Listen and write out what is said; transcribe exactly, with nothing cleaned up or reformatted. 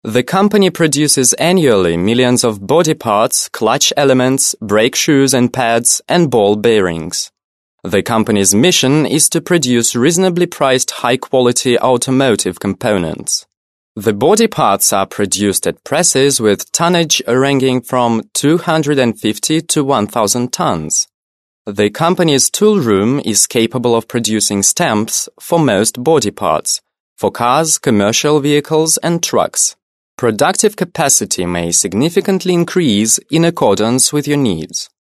The company produces annually millions of body parts, clutch elements, brake shoes and pads, and ball bearings. The company's mission is to produce reasonably priced high-quality automotive components. The body parts are produced at presses with tonnage ranging from two hundred fifty to one thousand tons. The company's tool room is capable of producing stamps for most body parts, for cars, commercial vehicles, and trucks. Productive capacity may significantly increase in accordance with your needs.